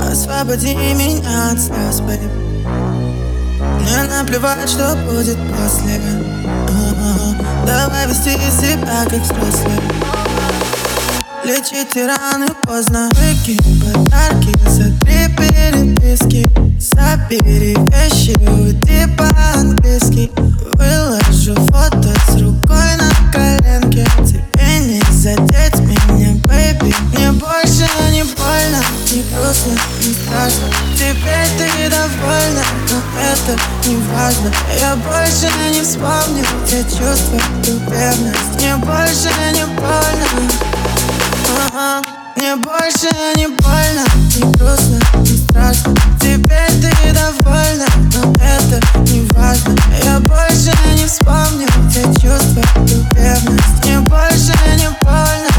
Освободи меня от слез, бэйб. Мне наплевать, что будет после. Давай вести себя как взрослые. Лечите раны поздно. Выкинь подарки за 3 переписки. Забери вещи, уйди по-английски. Выложу фото с рукой на коленке. Тебе не задеть меня, бэйби. Мне больше не больно, не грустно, не страшно. Теперь ты довольна, но это не важно. Я больше не вспомню те чувства, ту ревность. Мне больше не больно. Мне больше не больно, не грустно, не страшно. Теперь ты довольна, но это не важно. Я больше не вспомню те чувства, ту ревность. Мне больше не больно.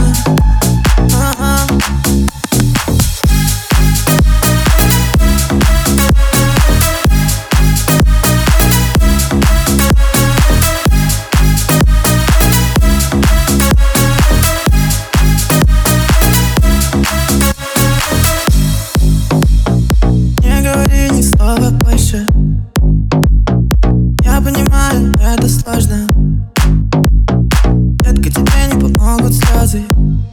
Больше. Я понимаю, это сложно. Детка, тебе не помогут слезы.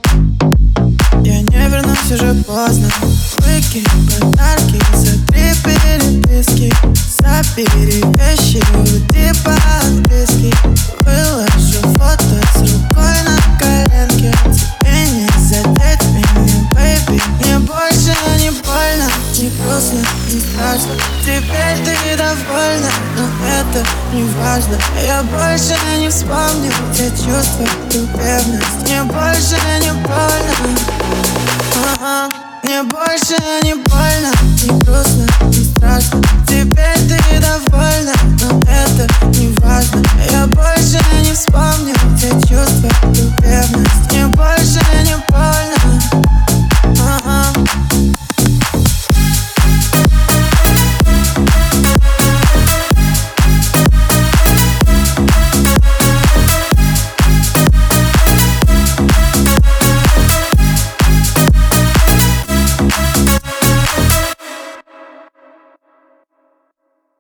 Я не вернусь, уже поздно. Выкинь подарки за 3 переписки. Забери вещи, уйди по-английски. Выложу фото с рукой на коленке. Тебе не задеть меня, бэйби. Мне больше не больно, не грустно, не страшно. Теперь ты довольна, но это не важно. Я больше не вспомню те чувства, ту ревность. Мне больше не больно. Мне больше не больно, не грустно, не страшно. Теперь ты довольна, но это не важно. Я больше